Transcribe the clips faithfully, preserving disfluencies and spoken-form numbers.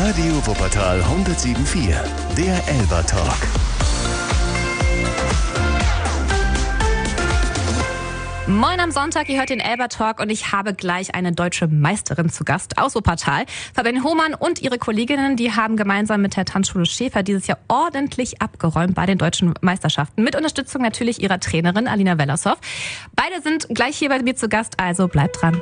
Radio Wuppertal hundertsieben Komma vier, der Elba Talk. Moin am Sonntag, ihr hört den Elba Talk und ich habe gleich eine deutsche Meisterin zu Gast aus Wuppertal. Fabienne Hohmann und ihre Kolleginnen, die haben gemeinsam mit der Tanzschule Schäfer dieses Jahr ordentlich abgeräumt bei den deutschen Meisterschaften. Mit Unterstützung natürlich ihrer Trainerin Alina Wellershoff. Beide sind gleich hier bei mir zu Gast, also bleibt dran.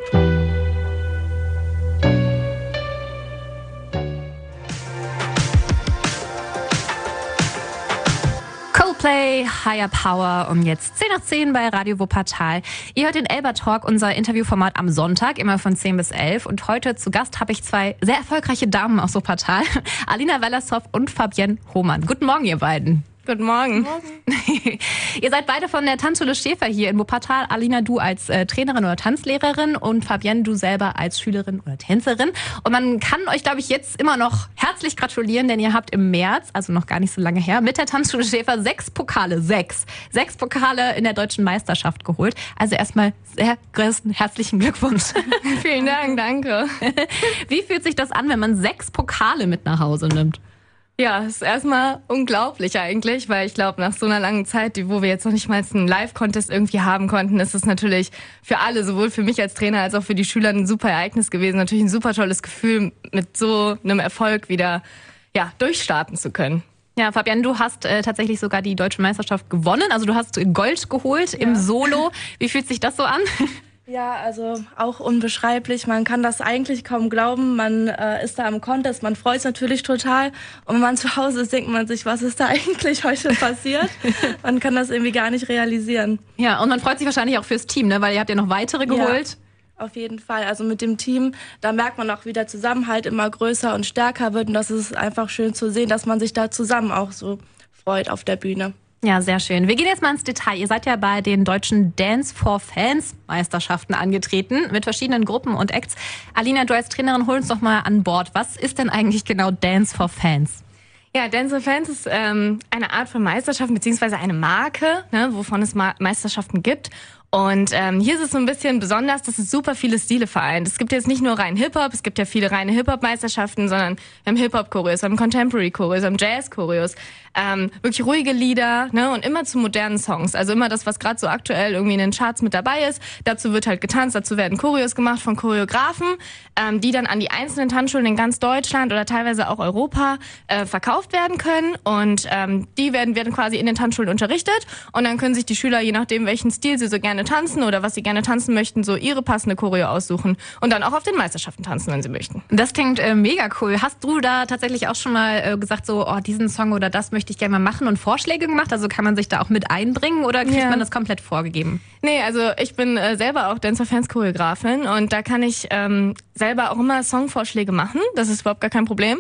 Coldplay, Higher Power und jetzt zehn nach zehn bei Radio Wuppertal. Ihr hört den Elba Talk, unser Interviewformat am Sonntag, immer von zehn bis elf. Und heute zu Gast habe ich zwei sehr erfolgreiche Damen aus Wuppertal, Alina Wellershoff und Fabienne Hohmann. Guten Morgen, ihr beiden. Guten Morgen. Guten Morgen. Ihr seid beide von der Tanzschule Schäfer hier in Wuppertal. Alina, du als äh, Trainerin oder Tanzlehrerin und Fabienne, du selber als Schülerin oder Tänzerin. Und man kann euch, glaube ich, jetzt immer noch herzlich gratulieren, denn ihr habt im März, also noch gar nicht so lange her, mit der Tanzschule Schäfer sechs Pokale, sechs, sechs Pokale in der deutschen Meisterschaft geholt. Also erstmal sehr größten herzlichen Glückwunsch. Vielen Dank, danke. Wie fühlt sich das an, wenn man sechs Pokale mit nach Hause nimmt? Ja, es ist erstmal unglaublich eigentlich, weil ich glaube, nach so einer langen Zeit, die, wo wir jetzt noch nicht mal einen Live-Contest irgendwie haben konnten, ist es natürlich für alle, sowohl für mich als Trainer als auch für die Schüler, ein super Ereignis gewesen. Natürlich ein super tolles Gefühl, mit so einem Erfolg wieder ja, durchstarten zu können. Ja, Fabienne, du hast äh, tatsächlich sogar die deutsche Meisterschaft gewonnen. Also du hast Gold geholt ja. im Solo. Wie fühlt sich das so an? Ja, also auch unbeschreiblich. Man kann das eigentlich kaum glauben. Man äh, ist da im Contest, man freut sich natürlich total. Und wenn man zu Hause ist, denkt man sich, was ist da eigentlich heute passiert? Man kann das irgendwie gar nicht realisieren. Ja, und man freut sich wahrscheinlich auch fürs Team, ne? Weil ihr habt ja noch weitere geholt. Ja, auf jeden Fall. Also mit dem Team, da merkt man auch, wie der Zusammenhalt immer größer und stärker wird. Und das ist einfach schön zu sehen, dass man sich da zusammen auch so freut auf der Bühne. Ja, sehr schön. Wir gehen jetzt mal ins Detail. Ihr seid ja bei den deutschen Dance for Fans Meisterschaften angetreten mit verschiedenen Gruppen und Acts. Alina, du als Trainerin, hol uns doch mal an Bord. Was ist denn eigentlich genau Dance for Fans? Ja, Dance for Fans ist ähm, eine Art von Meisterschaften beziehungsweise eine Marke, ne, wovon es Ma- Meisterschaften gibt. Und ähm, hier ist es so ein bisschen besonders, dass es super viele Stile vereint. Es gibt jetzt nicht nur rein Hip-Hop, es gibt ja viele reine Hip-Hop-Meisterschaften, sondern wir haben Hip-Hop-Choreos, wir haben Contemporary-Choreos, wir haben Jazz-Choreos, ähm, wirklich ruhige Lieder, ne, und immer zu modernen Songs. Also immer das, was gerade so aktuell irgendwie in den Charts mit dabei ist. Dazu wird halt getanzt, dazu werden Choreos gemacht von Choreografen, ähm, die dann an die einzelnen Tanzschulen in ganz Deutschland oder teilweise auch Europa äh, verkauft werden können. Und ähm, die werden, werden quasi in den Tanzschulen unterrichtet und dann können sich die Schüler, je nachdem welchen Stil sie so gerne tanzen oder was sie gerne tanzen möchten, so ihre passende Choreo aussuchen und dann auch auf den Meisterschaften tanzen, wenn sie möchten. Das klingt äh, mega cool. Hast du da tatsächlich auch schon mal äh, gesagt, so oh, diesen Song oder das möchte ich gerne mal machen und Vorschläge gemacht? Also kann man sich da auch mit einbringen oder kriegt ja. man das komplett vorgegeben? Nee, also ich bin äh, selber auch Dance for Fans Choreografin und da kann ich ähm, selber auch immer Songvorschläge machen. Das ist überhaupt gar kein Problem.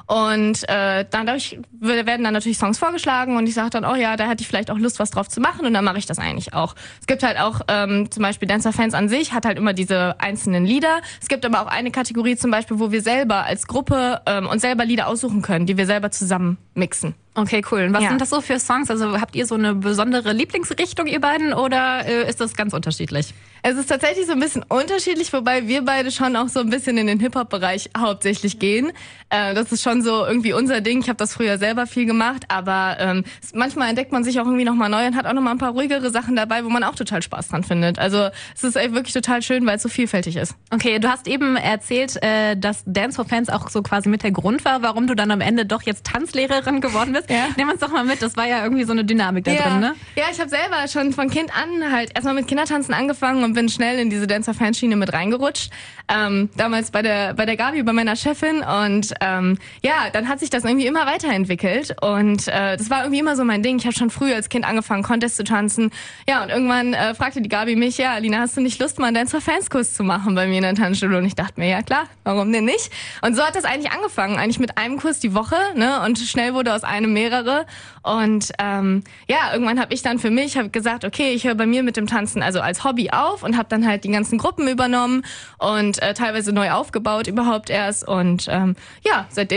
Und äh, dadurch werden dann natürlich Songs vorgeschlagen und ich sage dann, oh ja, da hätte ich vielleicht auch Lust, was drauf zu machen und dann mache ich das eigentlich auch. Es gibt halt auch ähm, zum Beispiel Dance for Fans an sich, hat halt immer diese einzelnen Lieder. Es gibt aber auch eine Kategorie zum Beispiel, wo wir selber als Gruppe ähm, uns selber Lieder aussuchen können, die wir selber zusammen mixen. Okay, cool. Und was ja. sind das so für Songs? Also habt ihr so eine besondere Lieblingsrichtung, ihr beiden, oder äh, ist das ganz unterschiedlich? Es ist tatsächlich so ein bisschen unterschiedlich, wobei wir beide schon auch so ein bisschen in den Hip-Hop-Bereich hauptsächlich gehen. Äh, das ist schon so irgendwie unser Ding. Ich habe das früher selber viel gemacht, aber ähm, manchmal entdeckt man sich auch irgendwie nochmal neu und hat auch nochmal ein paar ruhigere Sachen dabei, wo man auch total Spaß dran findet. Also es ist ey, wirklich total schön, weil es so vielfältig ist. Okay, du hast eben erzählt, äh, dass Dance for Fans auch so quasi mit der Grund war, warum du dann am Ende doch jetzt Tanzlehrerin geworden bist. Ja. Nehmen wir uns doch mal mit, das war ja irgendwie so eine Dynamik da ja. drin, ne? Ja, ich habe selber schon von Kind an halt erstmal mit Kindertanzen angefangen und bin schnell in diese Dance for Fans Schiene mit reingerutscht. Ähm, damals bei der bei der Gabi, bei meiner Chefin und ähm, ja, dann hat sich das irgendwie immer weiterentwickelt und äh, das war irgendwie immer so mein Ding. Ich habe schon früh als Kind angefangen, Contest zu tanzen. Ja, und irgendwann äh, fragte die Gabi mich, ja, Alina, hast du nicht Lust, mal einen Dance for Fans Kurs zu machen bei mir in der Tanzschule? Und ich dachte mir, ja klar, warum denn nicht? Und so hat das eigentlich angefangen, eigentlich mit einem Kurs die Woche, ne? Und schnell wurde aus einem mehrere. Und ähm, ja, irgendwann habe ich dann für mich hab gesagt, okay, ich höre bei mir mit dem Tanzen also als Hobby auf und habe dann halt die ganzen Gruppen übernommen und äh, teilweise neu aufgebaut überhaupt erst. Und ähm, ja, seitdem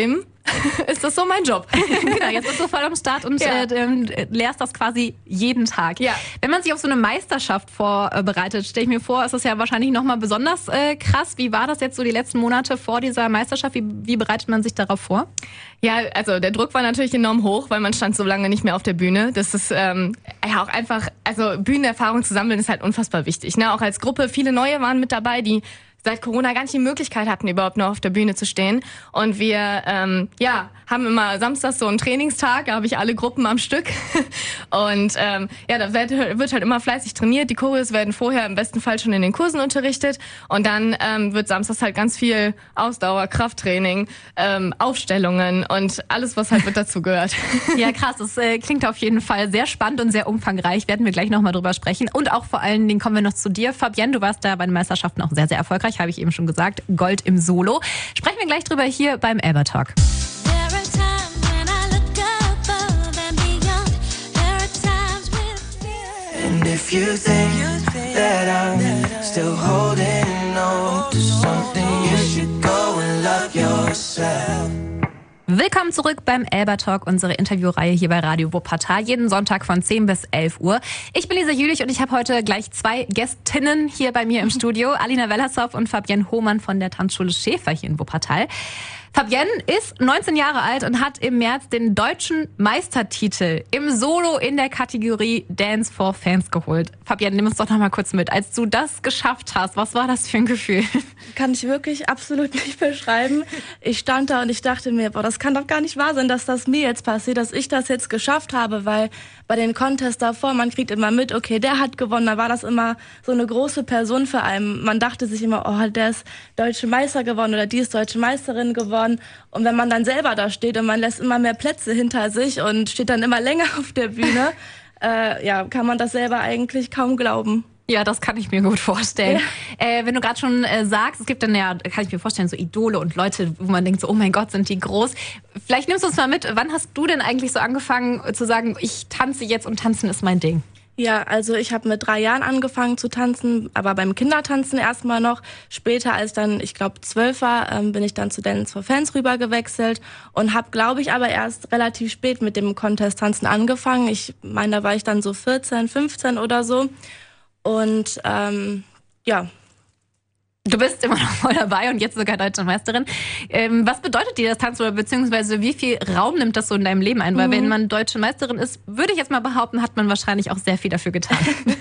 ist das so mein Job. Genau, jetzt bist du voll am Start und Ja. äh, lehrst das quasi jeden Tag. Ja. Wenn man sich auf so eine Meisterschaft vorbereitet, stelle ich mir vor, ist das ja wahrscheinlich nochmal besonders äh, krass. Wie war das jetzt so die letzten Monate vor dieser Meisterschaft? Wie, wie bereitet man sich darauf vor? Ja, also der Druck war natürlich enorm hoch, weil man stand so lange nicht mehr auf der Bühne. Das ist ähm, ja auch einfach, also Bühnenerfahrung zu sammeln ist halt unfassbar wichtig. Ne? Auch als Gruppe, viele Neue waren mit dabei, die seit Corona gar nicht die Möglichkeit hatten, überhaupt noch auf der Bühne zu stehen. Und wir ähm, ja, haben immer samstags so einen Trainingstag, da habe ich alle Gruppen am Stück. Und ähm, ja, da wird, wird halt immer fleißig trainiert. Die Choreos werden vorher im besten Fall schon in den Kursen unterrichtet. Und dann ähm, wird samstags halt ganz viel Ausdauer, Krafttraining, ähm, Aufstellungen und alles, was halt mit dazu gehört. Ja, krass. Das äh, klingt auf jeden Fall sehr spannend und sehr umfangreich. Werden wir gleich nochmal drüber sprechen. Und auch vor allen Dingen kommen wir noch zu dir, Fabienne. Du warst da bei den Meisterschaften auch sehr, sehr erfolgreich, habe ich eben schon gesagt. Gold im Solo. Sprechen wir gleich drüber hier beim Elba Talk. And if you think that I'm still holding on to something, you should go and love yourself. Willkommen zurück beim Elba Talk, unsere Interviewreihe hier bei Radio Wuppertal, jeden Sonntag von zehn bis elf Uhr. Ich bin Lisa Jülich und ich habe heute gleich zwei Gästinnen hier bei mir im Studio, Alina Wellershoff und Fabienne Hohmann von der Tanzschule Schäfer hier in Wuppertal. Fabienne ist neunzehn Jahre alt und hat im März den deutschen Meistertitel im Solo in der Kategorie Dance for Fans geholt. Fabienne, nimm uns doch noch mal kurz mit. Als du das geschafft hast, was war das für ein Gefühl? Kann ich wirklich absolut nicht beschreiben. Ich stand da und ich dachte mir, boah, das kann doch gar nicht wahr sein, dass das mir jetzt passiert, dass ich das jetzt geschafft habe, weil bei den Contests davor, man kriegt immer mit, okay, der hat gewonnen, da war das immer so eine große Person für einen. Man dachte sich immer, oh, der ist deutsche Meister geworden oder die ist deutsche Meisterin geworden. Und wenn man dann selber da steht und man lässt immer mehr Plätze hinter sich und steht dann immer länger auf der Bühne, äh, ja, kann man das selber eigentlich kaum glauben. Ja, das kann ich mir gut vorstellen. Ja. Äh, wenn du gerade schon äh, sagst, es gibt dann ja, kann ich mir vorstellen, so Idole und Leute, wo man denkt so, oh mein Gott, sind die groß. Vielleicht nimmst du uns mal mit, wann hast du denn eigentlich so angefangen zu sagen, ich tanze jetzt und tanzen ist mein Ding? Ja, also ich habe mit drei Jahren angefangen zu tanzen, aber beim Kindertanzen erstmal noch. Später, als dann, ich glaube, zwölf war, ähm, bin ich dann zu Dance for Fans rüber gewechselt und habe, glaube ich, aber erst relativ spät mit dem Contest-Tanzen angefangen. Ich meine, da war ich dann so vierzehn, fünfzehn oder so. Und ähm, ja. Du bist immer noch voll dabei und jetzt sogar deutsche Meisterin. Ähm, was bedeutet dir das Tanzen oder beziehungsweise wie viel Raum nimmt das so in deinem Leben ein? Weil mhm. wenn man deutsche Meisterin ist, würde ich jetzt mal behaupten, hat man wahrscheinlich auch sehr viel dafür getan.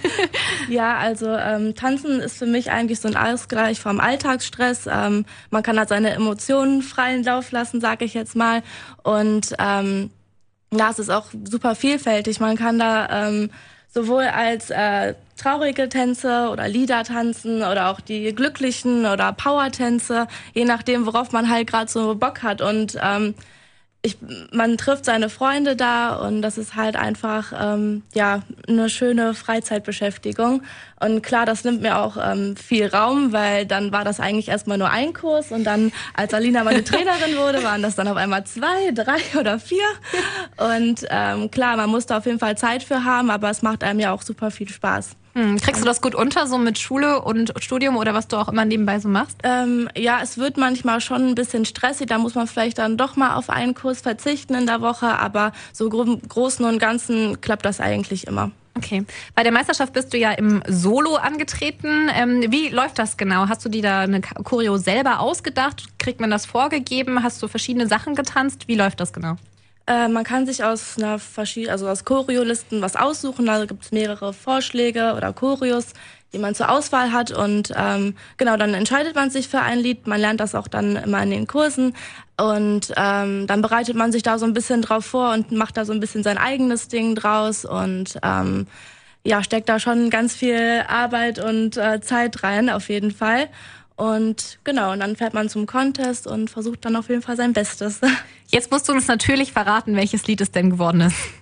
Ja, also ähm, Tanzen ist für mich eigentlich so ein Ausgleich vom Alltagsstress. Ähm, man kann halt seine Emotionen freien Lauf lassen, sage ich jetzt mal. Und ähm, ja, es ist auch super vielfältig. Man kann da ähm, sowohl als äh, traurige Tänze oder Lieder tanzen oder auch die glücklichen oder Power-Tänze, je nachdem, worauf man halt gerade so Bock hat. Und ähm, ich, man trifft seine Freunde da und das ist halt einfach ähm, ja eine schöne Freizeitbeschäftigung. Und klar, das nimmt mir auch ähm, viel Raum, weil dann war das eigentlich erstmal nur ein Kurs und dann, als Alina meine Trainerin wurde, waren das dann auf einmal zwei, drei oder vier. Und ähm, klar, man muss da auf jeden Fall Zeit für haben, aber es macht einem ja auch super viel Spaß. Hm, kriegst du das gut unter, so mit Schule und Studium oder was du auch immer nebenbei so machst? Ähm, ja, es wird manchmal schon ein bisschen stressig, da muss man vielleicht dann doch mal auf einen Kurs verzichten in der Woche, aber so im Großen und Ganzen klappt das eigentlich immer. Okay. Bei der Meisterschaft bist du ja im Solo angetreten. Ähm, wie läuft das genau? Hast du dir da eine Choreo selber ausgedacht? Kriegt man das vorgegeben? Hast du verschiedene Sachen getanzt? Wie läuft das genau? Äh, man kann sich aus einer verschiedenen, also aus Choreolisten was aussuchen. Da gibt es mehrere Vorschläge oder Choreos, die man zur Auswahl hat. Und ähm, genau, dann entscheidet man sich für ein Lied. Man lernt das auch dann immer in den Kursen. Und ähm, dann bereitet man sich da so ein bisschen drauf vor und macht da so ein bisschen sein eigenes Ding draus. Und ähm, ja, steckt da schon ganz viel Arbeit und äh, Zeit rein, auf jeden Fall. Und genau, und dann fährt man zum Contest und versucht dann auf jeden Fall sein Bestes. Jetzt musst du uns natürlich verraten, welches Lied es denn geworden ist.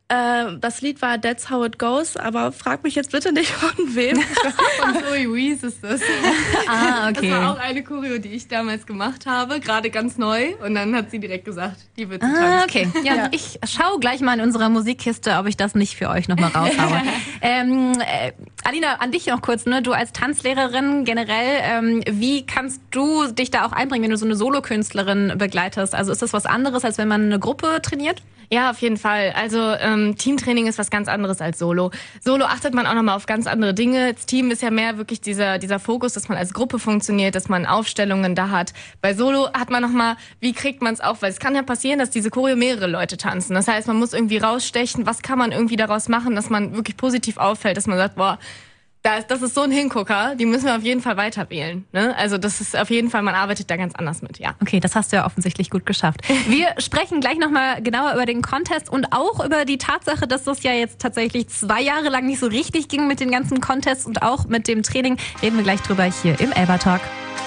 Äh, das Lied war That's How It Goes, aber frag mich jetzt bitte nicht von wem. Von Zoe Wees ist das. Ah, okay. Das war auch eine Choreo, die ich damals gemacht habe, gerade ganz neu. Und dann hat sie direkt gesagt, die wird sie Ah, tanzen. okay. Ja, Ja. ich schaue gleich mal in unserer Musikkiste, ob ich das nicht für euch nochmal raushaue. ähm, äh, Alina, an dich noch kurz, ne? Du als Tanzlehrerin generell, ähm, wie kannst du dich da auch einbringen, wenn du so eine Solokünstlerin begleitest? Also ist das was anderes, als wenn man eine Gruppe trainiert? Ja, auf jeden Fall. Also ähm, Teamtraining ist was ganz anderes als Solo. Solo achtet man auch nochmal auf ganz andere Dinge. Das Team ist ja mehr wirklich dieser dieser Fokus, dass man als Gruppe funktioniert, dass man Aufstellungen da hat. Bei Solo hat man nochmal, wie kriegt man es auf? Weil es kann ja passieren, dass diese Choreo mehrere Leute tanzen. Das heißt, man muss irgendwie rausstechen. Was kann man irgendwie daraus machen, dass man wirklich positiv auffällt, dass man sagt, boah, Das, das ist so ein Hingucker, die müssen wir auf jeden Fall weiter wählen. Ne? Also das ist auf jeden Fall, man arbeitet da ganz anders mit, ja. Okay, das hast du ja offensichtlich gut geschafft. Wir sprechen gleich nochmal genauer über den Contest und auch über die Tatsache, dass das ja jetzt tatsächlich zwei Jahre lang nicht so richtig ging mit den ganzen Contests und auch mit dem Training. Reden wir gleich drüber hier im Elba Talk.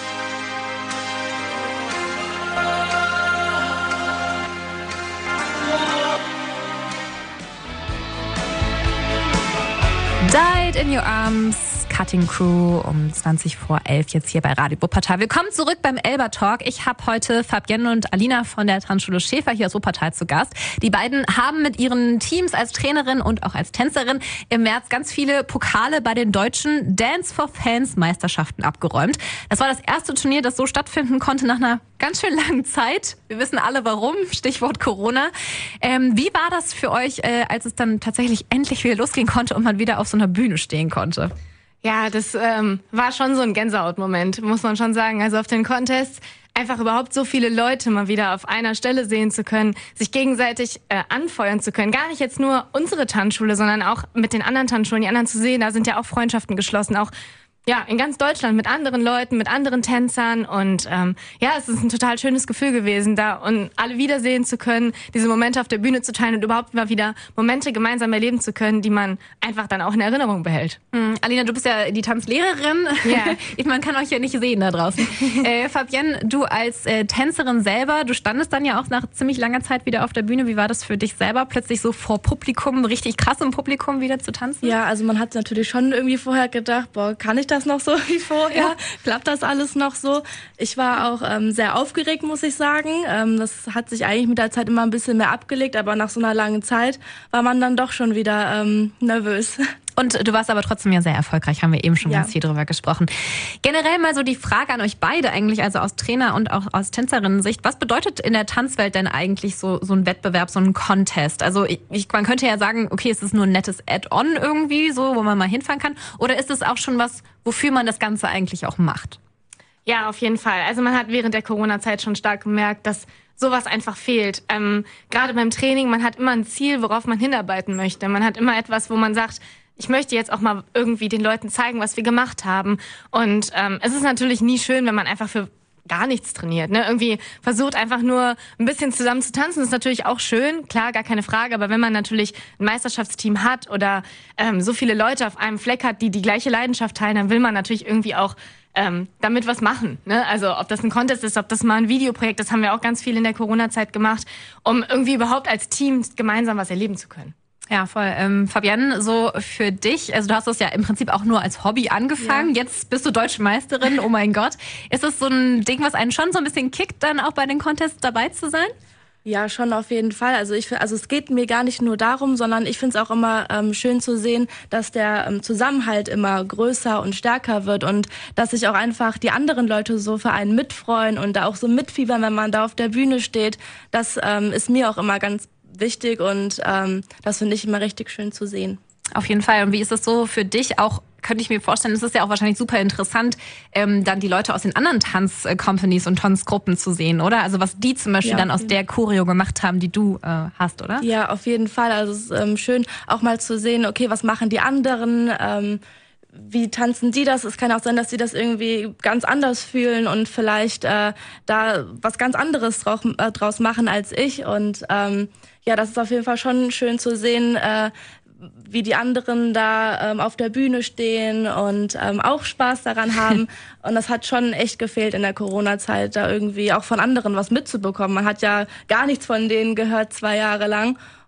Died in Your Arms, Cutting Crew um zwanzig vor elf jetzt hier bei Radio Wuppertal. Willkommen zurück beim Elba Talk. Ich habe heute Fabienne und Alina von der Tanzschule Schäfer hier aus Wuppertal zu Gast. Die beiden haben mit ihren Teams als Trainerin und auch als Tänzerin im März ganz viele Pokale bei den deutschen Dance for Fans Meisterschaften abgeräumt. Das war das erste Turnier, das so stattfinden konnte nach einer ganz schön langen Zeit. Wir wissen alle warum, Stichwort Corona. Ähm, wie war das für euch, äh, als es dann tatsächlich endlich wieder losgehen konnte und man wieder auf so einer Bühne stehen konnte? Ja, das ähm, war schon so ein Gänsehautmoment, muss man schon sagen. Also auf den Contests einfach überhaupt so viele Leute mal wieder auf einer Stelle sehen zu können, sich gegenseitig äh, anfeuern zu können. Gar nicht jetzt nur unsere Tanzschule, sondern auch mit den anderen Tanzschulen, die anderen zu sehen. Da sind ja auch Freundschaften geschlossen, auch ja in ganz Deutschland mit anderen Leuten, mit anderen Tänzern. Und ähm, ja, es ist ein total schönes Gefühl gewesen, da und alle wiedersehen zu können, diese Momente auf der Bühne zu teilen und überhaupt mal wieder Momente gemeinsam erleben zu können, die man einfach dann auch in Erinnerung behält. Hm, Alina, du bist ja die Tanzlehrerin. Ja. Man kann euch ja nicht sehen da draußen. äh, Fabienne, du als äh, Tänzerin selber, du standest dann ja auch nach ziemlich langer Zeit wieder auf der Bühne. Wie war das für dich selber, plötzlich so vor Publikum, richtig krass im Publikum wieder zu tanzen? Ja, also man hat natürlich schon irgendwie vorher gedacht, boah, kann ich das noch so wie vorher? Ja. Klappt das alles noch so? Ich war auch ähm, sehr aufgeregt, muss ich sagen. Ähm, das hat sich eigentlich mit der Zeit immer ein bisschen mehr abgelegt, aber nach so einer langen Zeit war man dann doch schon wieder ähm, nervös. Und du warst aber trotzdem ja sehr erfolgreich, haben wir eben schon Ja. ganz viel drüber gesprochen. Generell mal so die Frage an euch beide eigentlich, also aus Trainer- und auch aus Tänzerinnen-Sicht. Was bedeutet in der Tanzwelt denn eigentlich so so ein Wettbewerb, so ein Contest? Also ich, ich, man könnte ja sagen, okay, es ist nur ein nettes Add-on irgendwie, so, wo man mal hinfahren kann. Oder ist es auch schon was, wofür man das Ganze eigentlich auch macht? Ja, auf jeden Fall. Also man hat während der Corona-Zeit schon stark gemerkt, dass sowas einfach fehlt. Ähm, gerade beim Training, man hat immer ein Ziel, worauf man hinarbeiten möchte. Man hat immer etwas, wo man sagt, ich möchte jetzt auch mal irgendwie den Leuten zeigen, was wir gemacht haben. Und ähm, es ist natürlich nie schön, wenn man einfach für gar nichts trainiert. Ne? Irgendwie versucht einfach nur ein bisschen zusammen zu tanzen. Das ist natürlich auch schön, klar, gar keine Frage. Aber wenn man natürlich ein Meisterschaftsteam hat oder ähm, so viele Leute auf einem Fleck hat, die die gleiche Leidenschaft teilen, dann will man natürlich irgendwie auch ähm, damit was machen. Ne? Also ob das ein Contest ist, ob das mal ein Videoprojekt, das haben wir auch ganz viel in der Corona-Zeit gemacht, um irgendwie überhaupt als Team gemeinsam was erleben zu können. Ja, voll. Ähm, Fabienne, so für dich, also du hast das ja im Prinzip auch nur als Hobby angefangen, Ja. jetzt bist du Deutsche Meisterin, oh mein Gott. Ist das so ein Ding, was einen schon so ein bisschen kickt, dann auch bei den Contests dabei zu sein? Ja, schon auf jeden Fall. Also ich, fi- also es geht mir gar nicht nur darum, sondern ich finde es auch immer ähm, schön zu sehen, dass der ähm, Zusammenhalt immer größer und stärker wird und dass sich auch einfach die anderen Leute so für einen mitfreuen und da auch so mitfiebern, wenn man da auf der Bühne steht. Das ähm, ist mir auch immer ganz wichtig und ähm, das finde ich immer richtig schön zu sehen. Auf jeden Fall. Und wie ist es so für dich auch? Könnte ich mir vorstellen, es ist ja auch wahrscheinlich super interessant, ähm, dann die Leute aus den anderen Tanz-Companies und Tanzgruppen zu sehen, oder? Also was die zum Beispiel Ja, dann aus okay. der Choreo gemacht haben, die du äh, hast, oder? Ja, auf jeden Fall. Also es ist ähm, schön auch mal zu sehen, okay, was machen die anderen, ähm, wie tanzen die das? Es kann auch sein, dass sie das irgendwie ganz anders fühlen und vielleicht äh, da was ganz anderes drauf, äh, draus machen als ich. Und ähm, ja, das ist auf jeden Fall schon schön zu sehen, äh, wie die anderen da ähm, auf der Bühne stehen und ähm, auch Spaß daran haben. Und das hat schon echt gefehlt in der Corona-Zeit, da irgendwie auch von anderen was mitzubekommen. Man hat ja gar nichts von denen gehört zwei Jahre lang.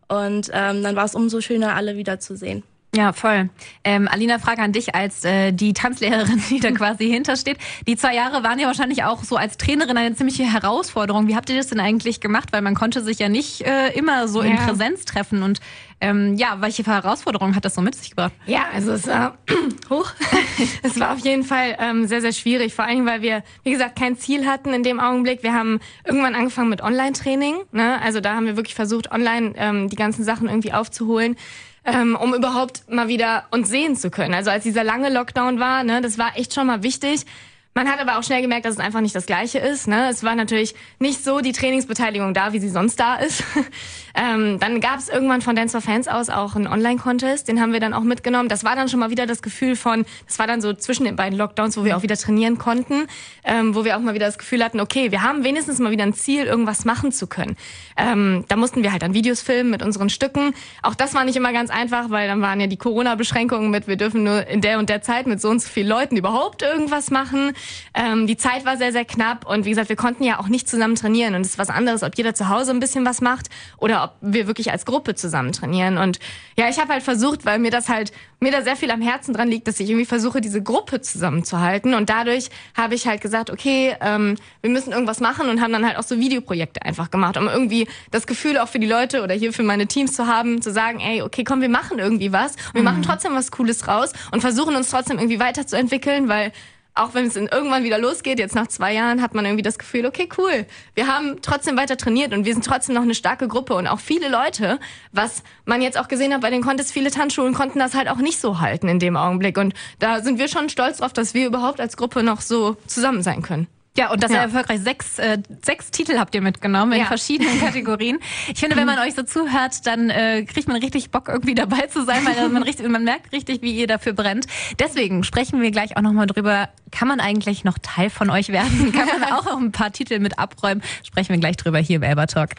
Und ähm, dann war es umso schöner, alle wiederzusehen. Ja, voll. Ähm, Alina, Frage an dich als äh, die Tanzlehrerin, die da quasi hintersteht. Die zwei Jahre waren ja wahrscheinlich auch so als Trainerin eine ziemliche Herausforderung. Wie habt ihr das denn eigentlich gemacht? Weil man konnte sich ja nicht äh, immer so ja. in Präsenz treffen. Und ähm, ja, welche Herausforderungen hat das so mit sich gebracht? Ja, also es war hoch. Es war auf jeden Fall ähm, sehr, sehr schwierig. Vor allem, weil wir, wie gesagt, kein Ziel hatten in dem Augenblick. Wir haben irgendwann angefangen mit Online-Training. Ne? Also da haben wir wirklich versucht, online ähm, die ganzen Sachen irgendwie aufzuholen. Ähm, um überhaupt mal wieder uns sehen zu können. Also als dieser lange Lockdown war, ne, das war echt schon mal wichtig. Man hat aber auch schnell gemerkt, dass es einfach nicht das Gleiche ist. Ne? Es war natürlich nicht so die Trainingsbeteiligung da, wie sie sonst da ist. ähm, dann gab es irgendwann von Dance for Fans aus auch einen Online-Contest. Den haben wir dann auch mitgenommen. Das war dann schon mal wieder das Gefühl von, das war dann so zwischen den beiden Lockdowns, wo wir auch wieder trainieren konnten, ähm, wo wir auch mal wieder das Gefühl hatten, okay, wir haben wenigstens mal wieder ein Ziel, irgendwas machen zu können. Ähm, da mussten wir halt dann Videos filmen mit unseren Stücken. Auch das war nicht immer ganz einfach, weil dann waren ja die Corona-Beschränkungen mit, wir dürfen nur in der und der Zeit mit so und so vielen Leuten überhaupt irgendwas machen. Ähm, die Zeit war sehr, sehr knapp und wie gesagt, wir konnten ja auch nicht zusammen trainieren und es ist was anderes, ob jeder zu Hause ein bisschen was macht oder ob wir wirklich als Gruppe zusammen trainieren. Und ja, ich habe halt versucht, weil mir das halt, mir da sehr viel am Herzen dran liegt, dass ich irgendwie versuche, diese Gruppe zusammenzuhalten und dadurch habe ich halt gesagt, okay, ähm, wir müssen irgendwas machen und haben dann halt auch so Videoprojekte einfach gemacht, um irgendwie das Gefühl auch für die Leute oder hier für meine Teams zu haben, zu sagen, ey, okay, komm, wir machen irgendwie was und wir mhm. machen trotzdem was Cooles raus und versuchen uns trotzdem irgendwie weiterzuentwickeln, weil auch wenn es irgendwann wieder losgeht, jetzt nach zwei Jahren, hat man irgendwie das Gefühl, okay, cool, wir haben trotzdem weiter trainiert und wir sind trotzdem noch eine starke Gruppe und auch viele Leute, was man jetzt auch gesehen hat bei den Contests, viele Tanzschulen konnten das halt auch nicht so halten in dem Augenblick und da sind wir schon stolz drauf, dass wir überhaupt als Gruppe noch so zusammen sein können. Ja, und das ja. ist ja erfolgreich. Sechs, äh, sechs Titel habt ihr mitgenommen in ja. verschiedenen Kategorien. Ich finde, wenn man euch so zuhört, dann äh, kriegt man richtig Bock, irgendwie dabei zu sein, weil man, richtig, man merkt richtig, wie ihr dafür brennt. Deswegen sprechen wir gleich auch nochmal drüber, kann man eigentlich noch Teil von euch werden? Kann man auch noch ein paar Titel mit abräumen? Sprechen wir gleich drüber hier im Elba Talk.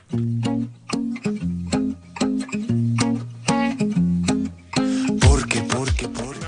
Porque, porque, porque.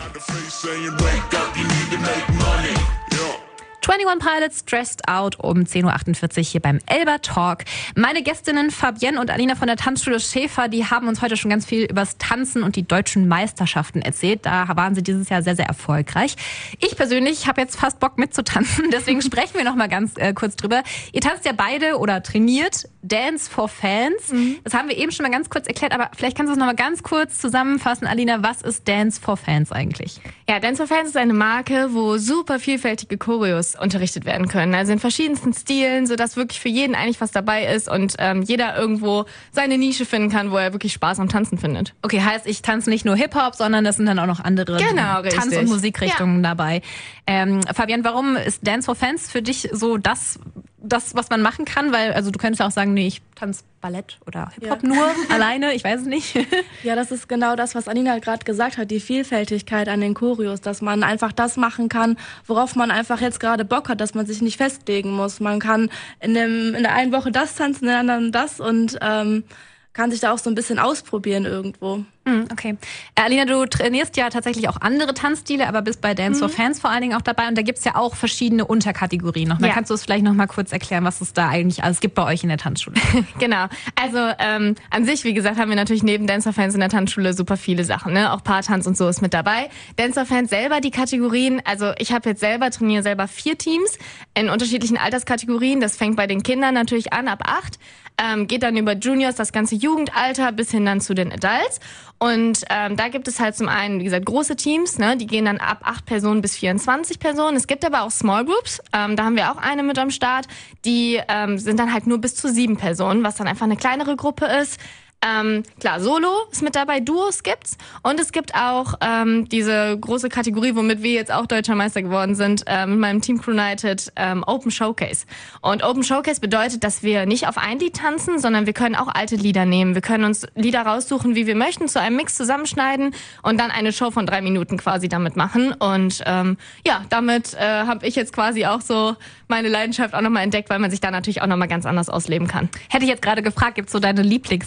einundzwanzig Pilots Stressed Out um zehn Uhr achtundvierzig hier beim Elba Talk. Meine Gästinnen Fabienne und Alina von der Tanzschule Schäfer, die haben uns heute schon ganz viel übers Tanzen und die deutschen Meisterschaften erzählt. Da waren sie dieses Jahr sehr, sehr erfolgreich. Ich persönlich habe jetzt fast Bock mitzutanzen, deswegen sprechen wir noch mal ganz äh, kurz drüber. Ihr tanzt ja beide oder trainiert Dance for Fans. Mhm. Das haben wir eben schon mal ganz kurz erklärt, aber vielleicht kannst du es noch mal ganz kurz zusammenfassen, Alina. Was ist Dance for Fans eigentlich? Ja, Dance for Fans ist eine Marke, wo super vielfältige Choreos unterrichtet werden können. Also in verschiedensten Stilen, sodass wirklich für jeden eigentlich was dabei ist und ähm, jeder irgendwo seine Nische finden kann, wo er wirklich Spaß am Tanzen findet. Okay, heißt, ich tanze nicht nur Hip-Hop, sondern das sind dann auch noch andere genau, Tanz- richtig. und Musikrichtungen ja. dabei. Ähm, Fabienne, warum ist Dance for Fans für dich so das, das, was man machen kann? Weil, also du könntest ja auch sagen, nee, ich tanze Ballett oder Hip-Hop ja. nur alleine, ich weiß es nicht. Ja, das ist genau das, was Alina gerade gesagt hat, die Vielfältigkeit an den Choreos, dass man einfach das machen kann, worauf man einfach jetzt gerade Bock hat, dass man sich nicht festlegen muss. Man kann in, dem, in der einen Woche das tanzen, in der anderen das und ähm, kann sich da auch so ein bisschen ausprobieren irgendwo. Okay. Äh, Alina, du trainierst ja tatsächlich auch andere Tanzstile, aber bist bei Dance for Mhm. Fans vor allen Dingen auch dabei und da gibt's ja auch verschiedene Unterkategorien noch. Da Ja. kannst du es vielleicht noch mal kurz erklären, was es da eigentlich alles gibt bei euch in der Tanzschule? Genau. Also ähm, an sich, wie gesagt, haben wir natürlich neben Dance for Fans in der Tanzschule super viele Sachen. Ne? Auch Paartanz und so ist mit dabei. Dance for Fans selber, die Kategorien, also ich habe jetzt selber, trainiere selber vier Teams in unterschiedlichen Alterskategorien. Das fängt bei den Kindern natürlich an, ab acht. Ähm, geht dann über Juniors, das ganze Jugendalter, bis hin dann zu den Adults. Und ähm, da gibt es halt zum einen, wie gesagt, große Teams, ne? Die gehen dann ab acht Personen bis vierundzwanzig Personen. Es gibt aber auch Small Groups, ähm, da haben wir auch eine mit am Start. Die ähm, sind dann halt nur bis zu sieben Personen, was dann einfach eine kleinere Gruppe ist. Ähm, klar, Solo ist mit dabei, Duos gibt's und es gibt auch ähm, diese große Kategorie, womit wir jetzt auch Deutscher Meister geworden sind, ähm, mit meinem Team Crew United, ähm, Open Showcase. Und Open Showcase bedeutet, dass wir nicht auf ein Lied tanzen, sondern wir können auch alte Lieder nehmen. Wir können uns Lieder raussuchen, wie wir möchten, zu einem Mix zusammenschneiden und dann eine Show von drei Minuten quasi damit machen. Und ähm, ja, damit äh, habe ich jetzt quasi auch so meine Leidenschaft auch nochmal entdeckt, weil man sich da natürlich auch nochmal ganz anders ausleben kann. Hätte ich jetzt gerade gefragt, gibt's so deine Lieblingskategorie?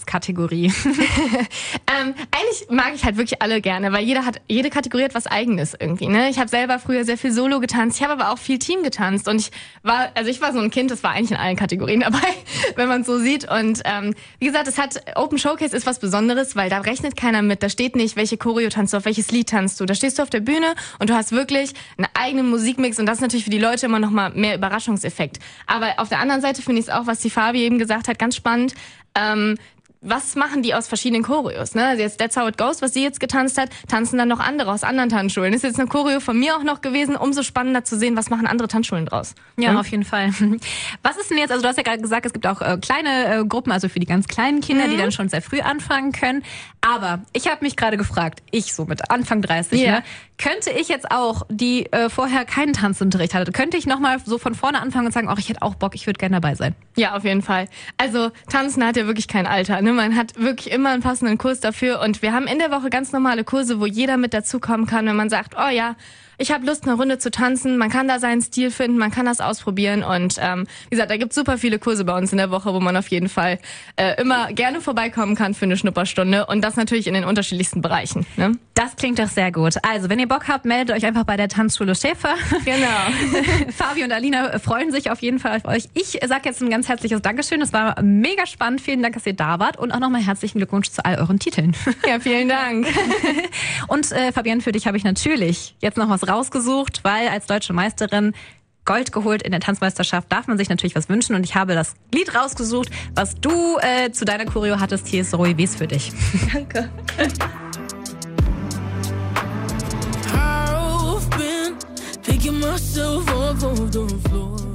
Kategorie? ähm, eigentlich mag ich halt wirklich alle gerne, weil jeder hat, jede Kategorie hat was Eigenes irgendwie. Ne? Ich habe selber früher sehr viel Solo getanzt, ich habe aber auch viel Team getanzt und ich war, also ich war so ein Kind, das war eigentlich in allen Kategorien dabei, wenn man es so sieht. Und ähm, wie gesagt, es hat Open Showcase ist was Besonderes, weil da rechnet keiner mit. Da steht nicht, welche Choreo tanzt du, auf welches Lied tanzt du. Da stehst du auf der Bühne und du hast wirklich einen eigenen Musikmix und das ist natürlich für die Leute immer noch mal mehr Überraschungseffekt. Aber auf der anderen Seite finde ich es auch, was die Fabi eben gesagt hat, ganz spannend. Ähm, was machen die aus verschiedenen Choreos? Ne? Also jetzt That's How It Goes, was sie jetzt getanzt hat, tanzen dann noch andere aus anderen Tanzschulen. Ist jetzt eine Choreo von mir auch noch gewesen, umso spannender zu sehen, was machen andere Tanzschulen draus. Ja, ja? auf jeden Fall. Was ist denn jetzt, also du hast ja gerade gesagt, es gibt auch äh, kleine äh, Gruppen, also für die ganz kleinen Kinder, mhm. die dann schon sehr früh anfangen können. Aber ich habe mich gerade gefragt, ich so mit Anfang dreißig, ja. ne, könnte ich jetzt auch, die äh, vorher keinen Tanzunterricht hatte, könnte ich nochmal so von vorne anfangen und sagen, ach, ich hätte auch Bock, ich würde gerne dabei sein? Ja, auf jeden Fall. Also Tanzen hat ja wirklich kein Alter. Ne? Man hat wirklich immer einen passenden Kurs dafür und wir haben in der Woche ganz normale Kurse, wo jeder mit dazukommen kann, wenn man sagt, oh ja, ich habe Lust, eine Runde zu tanzen. Man kann da seinen Stil finden, man kann das ausprobieren. Und ähm, wie gesagt, da gibt es super viele Kurse bei uns in der Woche, wo man auf jeden Fall äh, immer gerne vorbeikommen kann für eine Schnupperstunde. Und das natürlich in den unterschiedlichsten Bereichen. Ne? Das klingt doch sehr gut. Also, wenn ihr Bock habt, meldet euch einfach bei der Tanzschule Schäfer. Genau. Fabi und Alina freuen sich auf jeden Fall auf euch. Ich sage jetzt ein ganz herzliches Dankeschön. Es war mega spannend. Vielen Dank, dass ihr da wart. Und auch nochmal herzlichen Glückwunsch zu all euren Titeln. Ja, vielen Dank. Und äh, Fabienne, für dich habe ich natürlich jetzt noch was rausgesucht, weil als deutsche Meisterin Gold geholt in der Tanzmeisterschaft darf man sich natürlich was wünschen und ich habe das Lied rausgesucht, was du äh, zu deiner Choreo hattest. Hier ist Roy Wies für dich. Danke. I've been picking myself up off the floor.